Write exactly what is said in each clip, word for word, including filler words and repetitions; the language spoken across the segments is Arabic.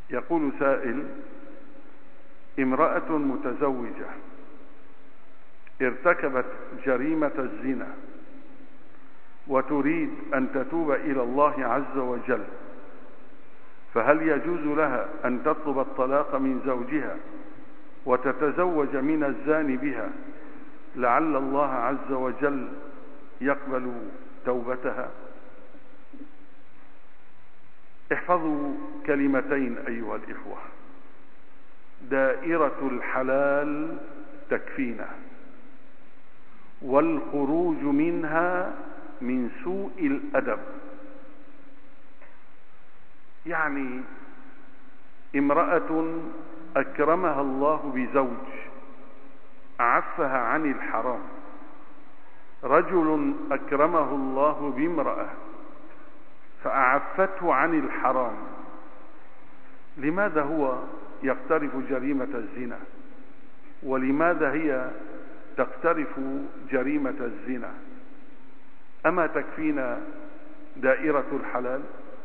يقول سائل: امرأة متزوجة ارتكبت جريمة الزنا وتريد أن تتوب إلى الله عز وجل، فهل يجوز لها أن تطلب الطلاق من زوجها وتتزوج من الزاني بها لعل الله عز وجل يقبل توبتها؟ احفظوا كلمتين أيها الإخوة: دائرة الحلال تكفينا، والخروج منها من سوء الأدب. يعني امرأة أكرمها الله بزوج أعفها عن الحرام، رجل أكرمه الله بامرأة فأعفته عن الحرام، لماذا هو يقترف جريمة الزنا ولماذا هي تقترف جريمة الزنا؟ أما تكفينا دائرة الحلال؟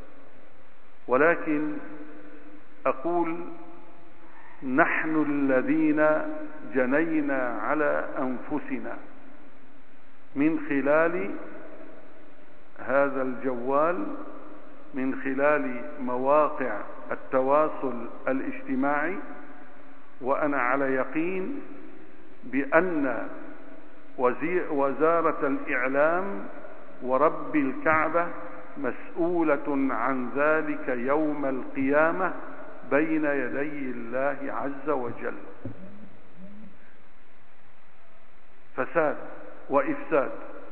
ولكن أقول: نحن الذين جنينا على أنفسنا من خلال هذا الجوال، من خلال مواقع التواصل الاجتماعي، وأنا على يقين بأن وزارة الإعلام ورب الكعبة مسؤولة عن ذلك يوم القيامة بين يدي الله عز وجل. فساد وإفساد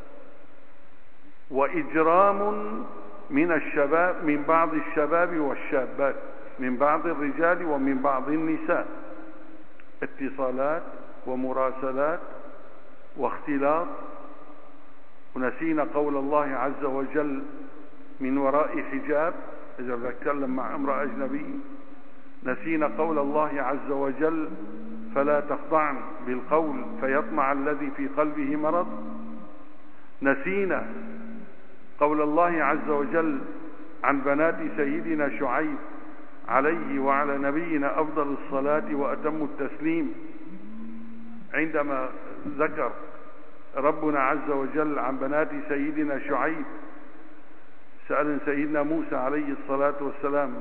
وإجرام من الشباب، من بعض الشباب والشابات، من بعض الرجال ومن بعض النساء، اتصالات ومراسلات واختلاط. ونسينا قول الله عز وجل: من وراء حجاب، إذا بتكلم مع امرأة أجنبية. نسينا قول الله عز وجل: فلا تخضعن بالقول فيطمع الذي في قلبه مرض. نسينا قول الله عز وجل عن بنات سيدنا شعيب عليه وعلى نبينا أفضل الصلاة وأتم التسليم، عندما ذكر ربنا عز وجل عن بنات سيدنا شعيب سأل سيدنا موسى عليه الصلاة والسلام: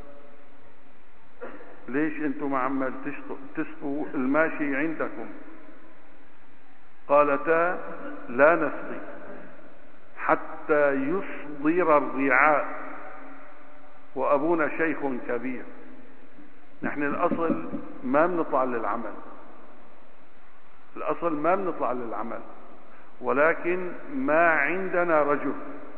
ليش انتم عمال تسقوا الماشي عندكم؟ قالتا: لا نسقي حتى يصدر الرعاء وأبونا شيخ كبير. نحن الأصل ما بنطلع للعمل، الأصل ما بنطلع للعمل، ولكن ما عندنا رجل،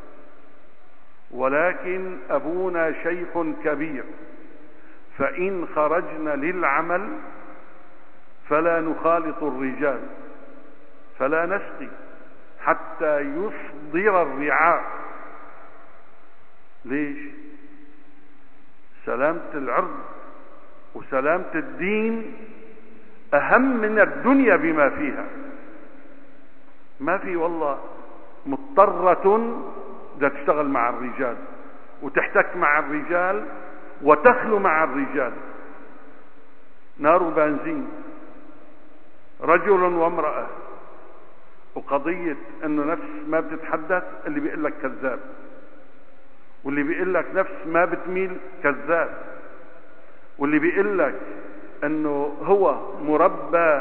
ولكن أبونا شيخ كبير، فإن خرجنا للعمل فلا نخالط الرجال، فلا نسقي حتى يصدر الرعاء. ليش؟ سلامة العرض وسلامة الدين أهم من الدنيا بما فيها. ما في والله مضطرة بدها تشتغل مع الرجال وتحتك مع الرجال وتخلو مع الرجال. نار وبنزين، رجل وامرأة. وقضية انه نفس ما بتتحدث، اللي بيقول لك كذاب، واللي بيقول لك نفس ما بتميل كذاب، واللي بيقول لك انه هو مربى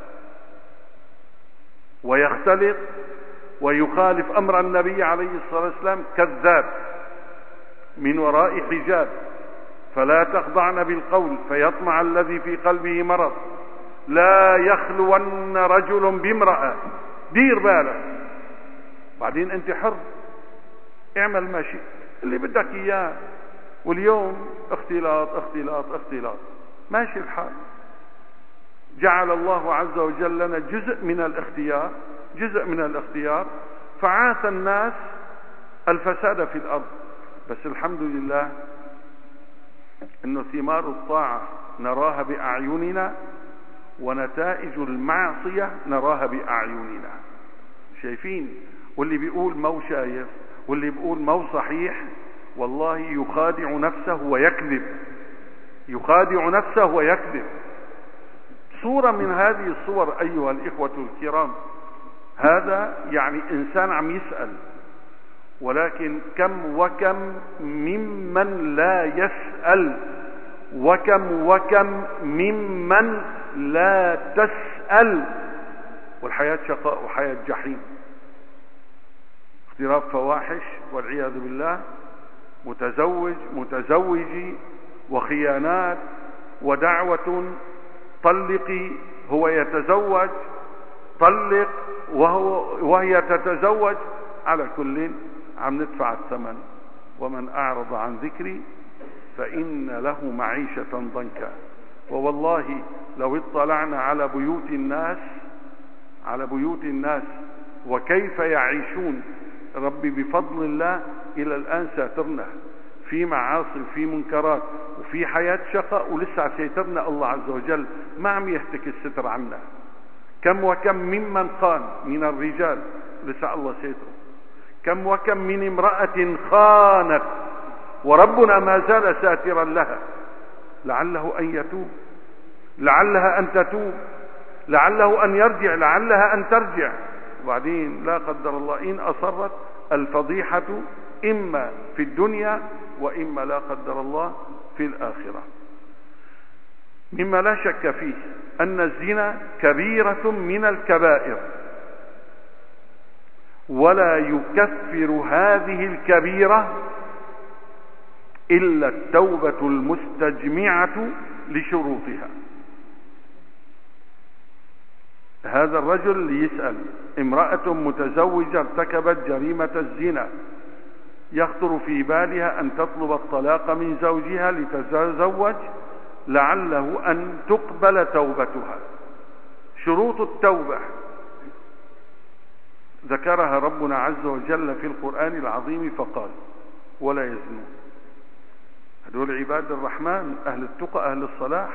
ويختلط ويخالف امر النبي عليه الصلاة والسلام كذاب. من وراء حجاب، فلا تخضعن بالقول فيطمع الذي في قلبه مرض، لا يخلون رجل بامرأة. دير بالك، بعدين انت حر، اعمل ما شئت اللي بدك اياه. واليوم اختلاط اختلاط اختلاط، ماشي الحال. جعل الله عز وجل لنا جزء من الاختيار، جزء من الاختيار، فعاث الناس الفساد في الارض. بس الحمد لله انه ثمار الطاعة نراها باعيننا، ونتائج المعصية نراها باعيننا. شايفين؟ واللي بيقول مو شايف، واللي بيقول مو صحيح، والله يخادع نفسه ويكذب. يخادع نفسه ويكذب. صورة من هذه الصور أيها الإخوة الكرام، هذا يعني إنسان عم يسأل، ولكن كم وكم ممن لا يسأل، وكم وكم ممن لا تسأل، والحياة شقاء وحياة جحيم، اقتراب فواحش والعياذ بالله، متزوج متزوجي، وخيانات، ودعوة طلقي، هو يتزوج، طلق وهو وهي تتزوج. على كل عم ندفع الثمن. ومن أعرض عن ذكري فإن له معيشة ضنكا. ووالله لو اطلعنا على بيوت الناس على بيوت الناس وكيف يعيشون، ربي بفضل الله إلى الآن ساترنا في معاصي وفي منكرات وفي حياة شقاء، ولسه سيترنا الله عز وجل، ما عم يهتك الستر عنا. كم وكم ممن خان من الرجال لسه الله سيتره، كم وكم من امرأة خانت وربنا ما زال ساترا لها، لعله أن يتوب، لعلها أن تتوب، لعله أن يرجع، لعلها أن ترجع. وبعدين لا قدر الله إن أصرت الفضيحة إما في الدنيا وإما لا قدر الله في الآخرة. مما لا شك فيه أن الزنا كبيرة من الكبائر، ولا يكفر هذه الكبيرة إلا التوبة المستجمعة لشروطها. هذا الرجل يسأل، امرأة متزوجة ارتكبت جريمة الزنا، يخطر في بالها أن تطلب الطلاق من زوجها لتتزوج، لعله أن تقبل توبتها. شروط التوبة ذكرها ربنا عز وجل في القرآن العظيم فقال: ولا يزنون. هذول عباد الرحمن، أهل التقى، أهل الصلاح،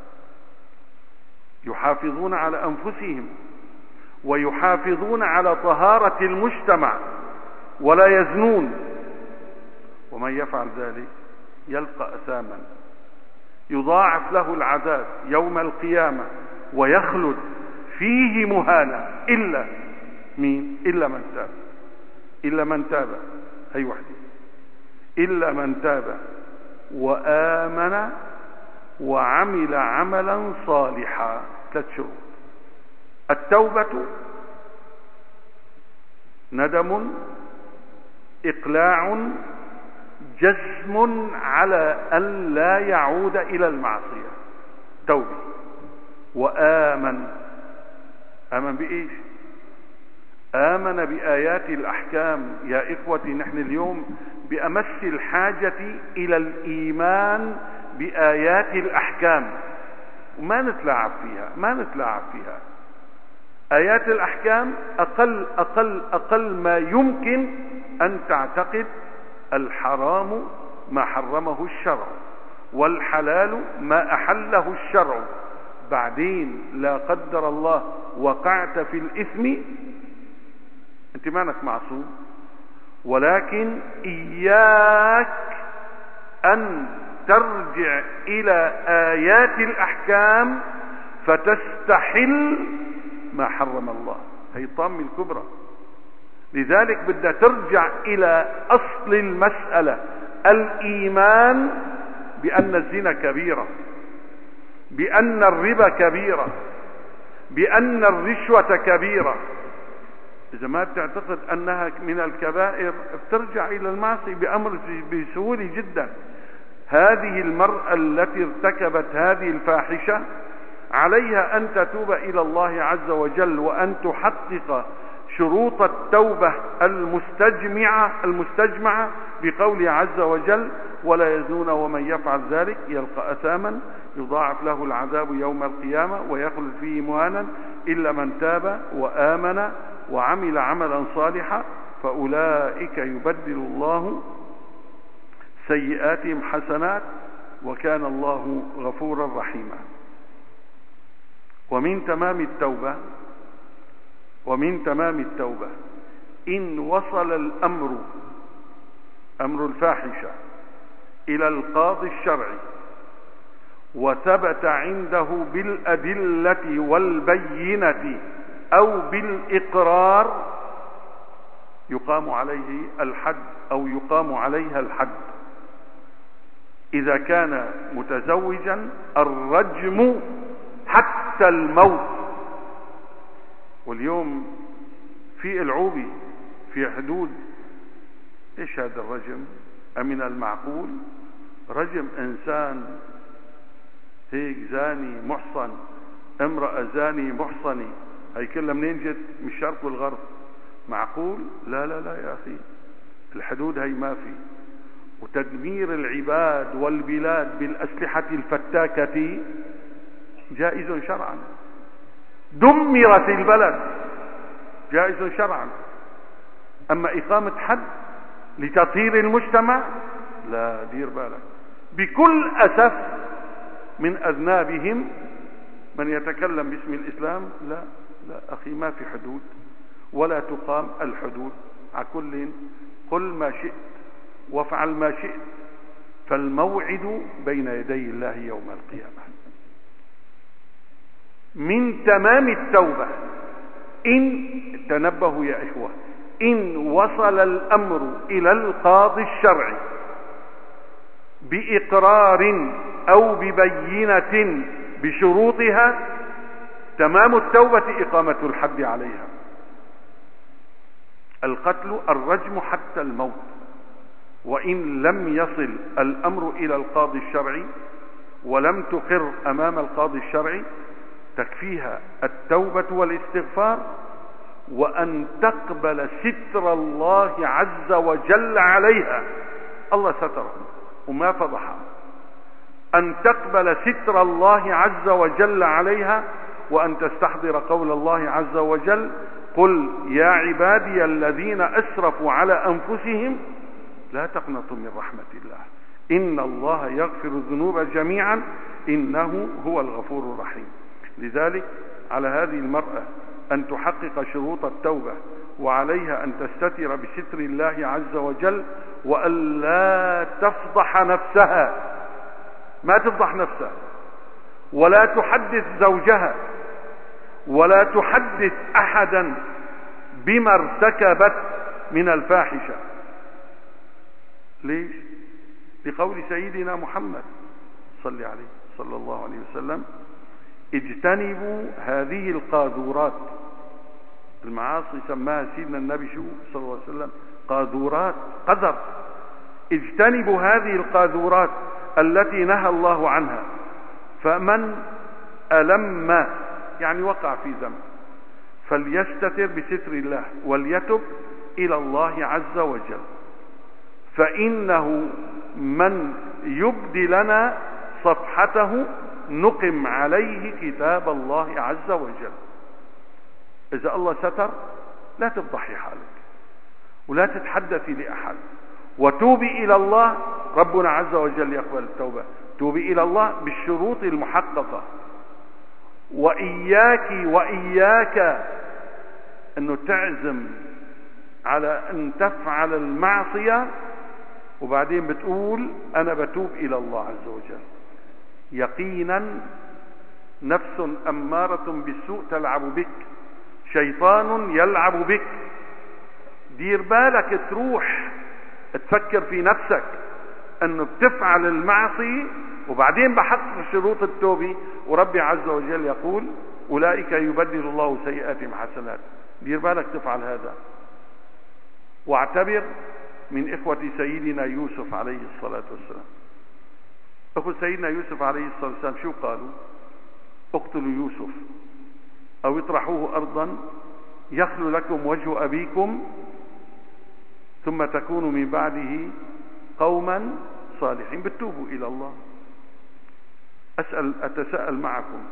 يحافظون على أنفسهم ويحافظون على طهارة المجتمع، ولا يزنون. ومن يفعل ذلك يلقى أثاما يضاعف له العذاب يوم القيامة ويخلد فيه مهانا، إلا مين؟ إلا من تاب. إلا من تاب، هي وحدي، إلا من تاب وآمن وعمل عملا صالحا. ثلاث شروط. التوبة ندم، إقلاع، جزم على أن لا يعود إلى المعصية. توبة. وآمن، آمن بإيش؟ آمن بآيات الأحكام. يا إخوتي، نحن اليوم بأمس الحاجة إلى الإيمان بآيات الأحكام، وما نتلاعب فيها، ما نتلاعب فيها. آيات الأحكام أقل أقل أقل ما يمكن أن تعتقد الحرام ما حرمه الشرع، والحلال ما أحله الشرع. بعدين لا قدر الله وقعت في الإثم، أنت مانك معصوم، ولكن إياك أن ترجع إلى آيات الأحكام فتستحل ما حرم الله. هي الطامة الكبرى. لذلك بدها ترجع إلى أصل المسألة، الإيمان بأن الزنا كبيرة، بأن الربا كبيرة، بأن الرشوة كبيرة. إذا ما بتعتقد أنها من الكبائر بترجع إلى المعصية بأمر بسهولة جدا. هذه المرأة التي ارتكبت هذه الفاحشة عليها أن تتوب إلى الله عز وجل، وأن تحقق شروط التوبة المستجمعة المستجمعة بقوله عز وجل: ولا يزنون ومن يفعل ذلك يلقى أثاما يضاعف له العذاب يوم القيامة ويخلد فيه مهانا إلا من تاب وآمن وعمل عملا صالحا فأولئك يبدل الله سيئاتهم حسنات وكان الله غفورا رحيما. ومن تمام التوبة ومن تمام التوبة إن وصل الأمر أمر الفاحشة إلى القاضي الشرعي وثبت عنده بالأدلة والبينة أو بالإقرار يقام عليه الحد أو يقام عليها الحد. إذا كان متزوجا الرجم حتى الموت. واليوم في العوبي في حدود ايش هذا الرجم؟ أمن المعقول رجم إنسان هيك زاني محصن، امرأة زاني محصنة، هي كلها منين جت؟ من الشرق والغرب. معقول؟ لا لا لا يا أخي، الحدود هي ما في. وتدمير العباد والبلاد بالأسلحة الفتاكة جائز شرعا. دمرت البلد جائز شرعا. أما إقامة حد لتطهير المجتمع لا، دير بالك. بكل أسف من أذنابهم من يتكلم باسم الإسلام. لا لا أخي، ما في حدود ولا تقام الحدود. على كل قل ما شئت وافعل ما شئت، فالموعد بين يدي الله يوم القيامة. من تمام التوبة إن تنبهوا يا إخوة، إن وصل الأمر إلى القاضي الشرعي بإقرار أو ببينة بشروطها، تمام التوبة إقامة الحد عليها. القتل الرجم حتى الموت. وإن لم يصل الأمر إلى القاضي الشرعي ولم تقر أمام القاضي الشرعي، تكفيها التوبة والاستغفار، وأن تقبل ستر الله عز وجل عليها. الله سترهم وما فضحها. أن تقبل ستر الله عز وجل عليها، وأن تستحضر قول الله عز وجل: قل يا عبادي الذين أسرفوا على أنفسهم لا تقنطوا من رحمة الله إن الله يغفر الذنوب جميعا إنه هو الغفور الرحيم. لذلك على هذه المرأة أن تحقق شروط التوبة، وعليها أن تستتر بستر الله عز وجل، وأن لا تفضح نفسها، ما تفضح نفسها، ولا تحدث زوجها، ولا تحدث أحدا بما ارتكبت من الفاحشة. ليش؟ لقول سيدنا محمد صلى عليه صلى الله عليه وسلم: اجتنبوا هذه القاذورات. المعاصي سماها سيدنا النبي شو صلى الله عليه وسلم؟ قاذورات، قذر. اجتنبوا هذه القاذورات التي نهى الله عنها. فمن ألم يعني وقع في ذنب فليستتر بستر الله وليتب إلى الله عز وجل، فإنه من يبدي لنا صفحته نقم عليه كتاب الله عز وجل. إذا الله ستر لا تفضحي حالك ولا تتحدثي لأحد، وتوبي إلى الله. ربنا عز وجل يقبل التوبة. توبي إلى الله بالشروط المحققة. وإياك وإياك أنه تعزم على أن تفعل المعصية وبعدين بتقول أنا بتوب إلى الله عز وجل. يقينا نفس أمارة بالسوء تلعب بك، شيطان يلعب بك. دير بالك تروح تفكر في نفسك أنه بتفعل المعصية وبعدين بحقق شروط التوبة، وربي عز وجل يقول: أولئك يبدل الله سيئاتهم حسنات. دير بالك تفعل هذا. واعتبر من إخوة سيدنا يوسف عليه الصلاة والسلام. أخو سيدنا يوسف عليه الصلاة والسلام شو قالوا؟ اقتلوا يوسف أو اطرحوه أرضا يخلو لكم وجه أبيكم ثم تكونوا من بعده قوما صالحين. بتوبوا إلى الله. أسأل أتساءل معكم،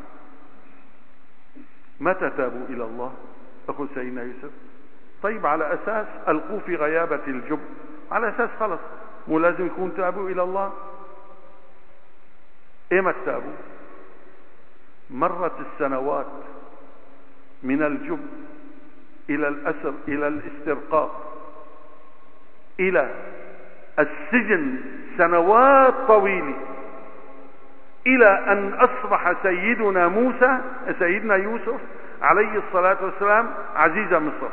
متى تابوا إلى الله أخو سيدنا يوسف؟ طيب على أساس ألقوا في غيابة الجب، على أساس خلص مو لازم يكون تابوا إلى الله. إيمت تابوا؟ مرت السنوات من الجب إلى الأسر إلى الاسترقاق إلى السجن، سنوات طويلة. إلى أن أصبح سيدنا موسى سيدنا يوسف عليه الصلاة والسلام عزيز مصر.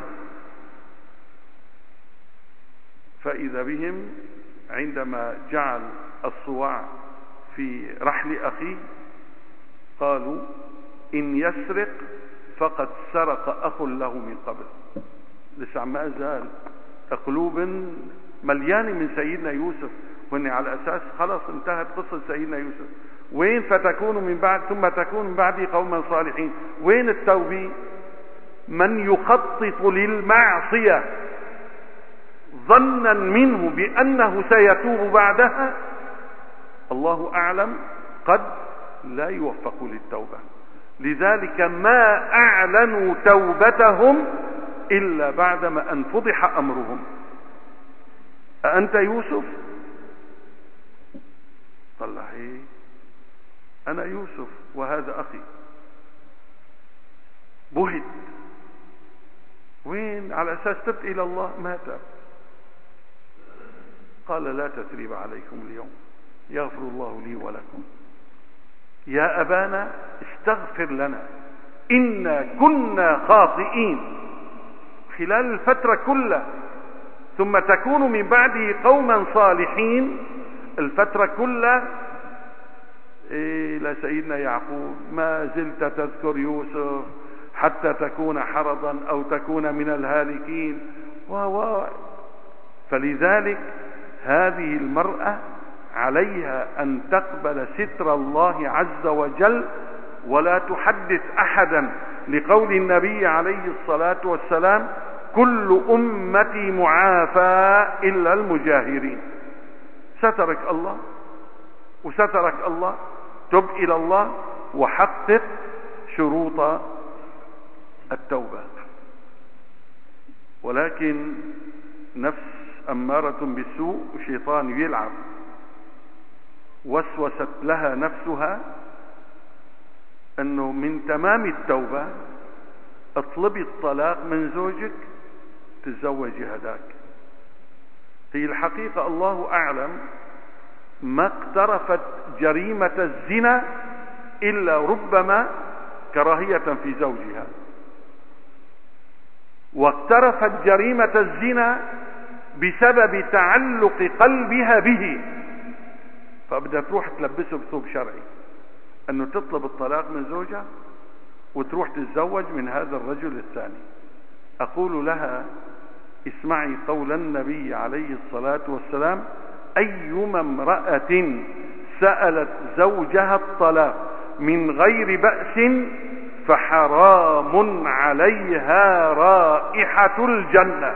فإذا بهم عندما جعل الصواع في رحل أخيه قالوا إن يسرق فقد سرق أخ له من قبل. لسه ما زال قلوب مليانة من سيدنا يوسف، وإن على أساس خلاص انتهت قصة سيدنا يوسف. وين فتكون من بعد ثم تكون من بعد قوما صالحين؟ وين التوبة؟ من يخطط للمعصية ظنا منه بأنه سيتوب بعدها الله أعلم قد لا يوفق للتوبة. لذلك ما أعلنوا توبتهم إلا بعدما أن فضح أمرهم. أأنت يوسف؟ طلع إيه؟ أنا يوسف وهذا أخي. بهت. وين؟ على أساس تبت إلى الله ما تاب. قال لا تثريب عليكم اليوم يغفر الله لي ولكم. يا أبانا استغفر لنا إنا كنا خاطئين. خلال الفترة كلها ثم تكون من بعده قوما صالحين. الفترة كلها إلى سيدنا يعقوب ما زلت تذكر يوسف حتى تكون حرضا أو تكون من الهالكين و فلذلك هذه المرأة عليها أن تقبل ستر الله عز وجل ولا تحدث أحدا، لقول النبي عليه الصلاة والسلام كل أمتي معافى إلا المجاهرين. سترك الله وسترك الله. تب إلى الله وحقق شروط التوبة. ولكن نفس أمارة بالسوء وشيطان يلعب. وسوست لها نفسها أنه من تمام التوبة اطلبي الطلاق من زوجك تتزوجي هداك. هي الحقيقة الله أعلم ما اقترفت جريمة الزنا إلا ربما كراهية في زوجها، واقترفت جريمة الزنا بسبب تعلق قلبها به، فبدها تروح تلبسه بثوب شرعي أنه تطلب الطلاق من زوجها وتروح تتزوج من هذا الرجل الثاني. أقول لها اسمعي قول النبي عليه الصلاة والسلام أيما امرأة سألت زوجها الطلاق من غير بأس فحرام عليها رائحة الجنة.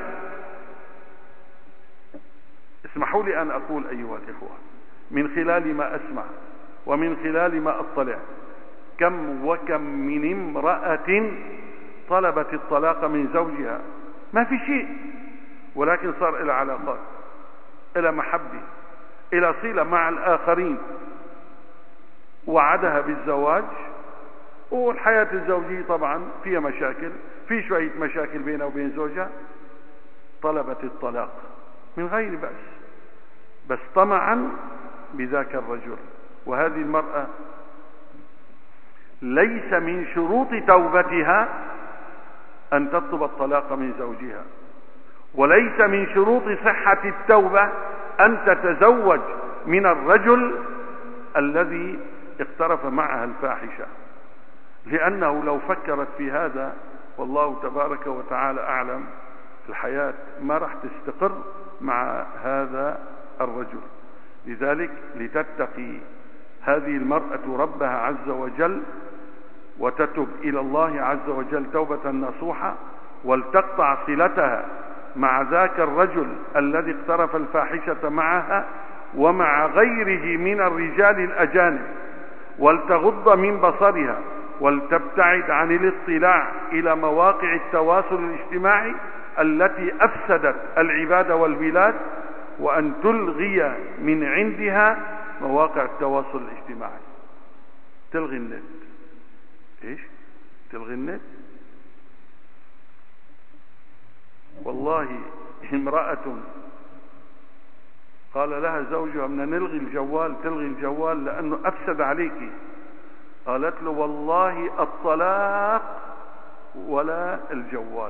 اسمحوا لي أن أقول أيها الإخوة من خلال ما أسمع ومن خلال ما أطلع كم وكم من امرأة طلبت الطلاق من زوجها ما في شيء، ولكن صار إلى علاقات، إلى محبة، إلى صلة مع الآخرين، وعدها بالزواج، والحياة الزوجية طبعا فيها مشاكل، في شوية مشاكل بينها وبين زوجها، طلبت الطلاق من غير بأس بس طمعا بذاك الرجل. وهذه المرأة ليس من شروط توبتها أن تطلب الطلاق من زوجها، وليس من شروط صحة التوبة أن تتزوج من الرجل الذي اقترف معها الفاحشة، لأنه لو فكرت في هذا والله تبارك وتعالى أعلم الحياة ما راح تستقر مع هذا الرجل. لذلك لتتقي هذه المرأة ربها عز وجل وتتب إلى الله عز وجل توبة نصوحة، ولتقطع صلتها مع ذاك الرجل الذي اقترف الفاحشة معها ومع غيره من الرجال الأجانب، ولتغض من بصرها، ولتبتعد عن الاطلاع إلى مواقع التواصل الاجتماعي التي أفسدت العباد والبلاد، وأن تلغي من عندها مواقع التواصل الاجتماعي. تلغي النت. ايش؟ تلغي النت؟ والله امرأة قال لها زوجها: بدنا نلغي الجوال. تلغي الجوال لأنه أفسد عليك. قالت له: والله الطلاق ولا الجوال.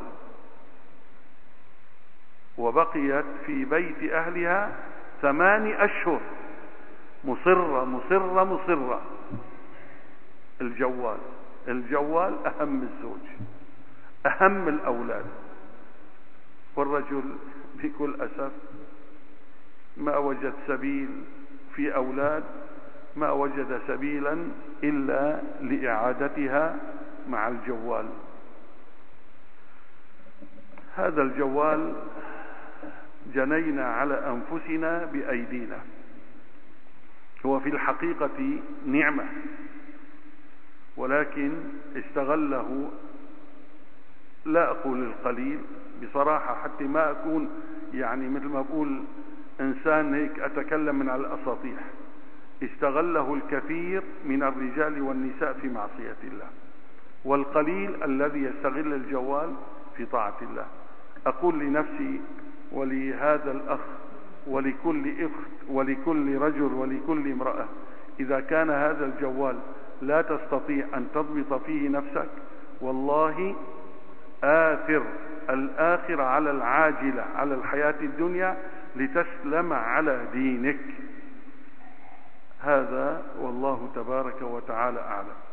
وبقيت في بيت أهلها ثماني أشهر مصرة مصرة مصرة. الجوال الجوال أهم الزوج، أهم الأولاد. والرجل بكل أسف ما وجد سبيل في أولاد، ما وجد سبيلا إلا لإعادتها مع الجوال. هذا الجوال جنينا على أنفسنا بأيدينا. هو في الحقيقة نعمة، ولكن استغله، لا أقول القليل بصراحة حتى ما أكون يعني مثل ما أقول إنسان هيك أتكلم من على الأساطيح، استغله الكثير من الرجال والنساء في معصية الله، والقليل الذي يستغل الجوال في طاعة الله. أقول لنفسي ولهذا الأخ ولكل أخت ولكل رجل ولكل امرأة: إذا كان هذا الجوال لا تستطيع أن تضبط فيه نفسك، والله آثر الآخرة على العاجلة، على الحياة الدنيا، لتسلم على دينك. هذا والله تبارك وتعالى أعلم.